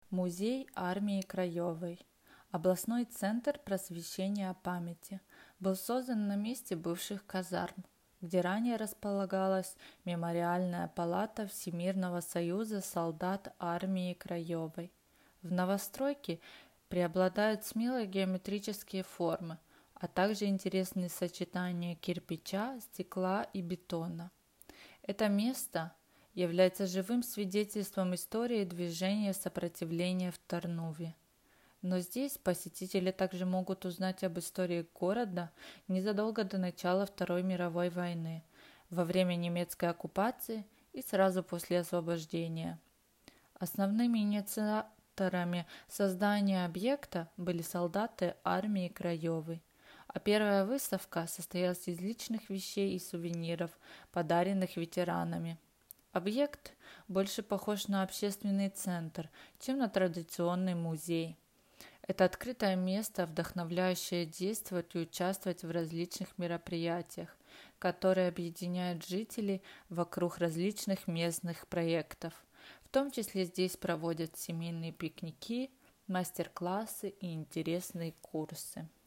Музей армии Краевой. Областной центр просвещения памяти был создан на месте бывших казарм, где ранее располагалась мемориальная палата Всемирного союза солдат армии Краевой. В новостройке преобладают смелые геометрические формы, а также интересные сочетания кирпича, стекла и бетона. Это место является живым свидетельством истории движения сопротивления в Тарнуве. Но здесь посетители также могут узнать об истории города незадолго до начала Второй мировой войны, во время немецкой оккупации и сразу после освобождения. Основными инициаторами создания объекта были солдаты армии Краевой, а первая выставка состоялась из личных вещей и сувениров, подаренных ветеранами. Объект больше похож на общественный центр, чем на традиционный музей. Это открытое место, вдохновляющее действовать и участвовать в различных мероприятиях, которые объединяют жителей вокруг различных местных проектов. В том числе здесь проводят семейные пикники, мастер-классы и интересные курсы.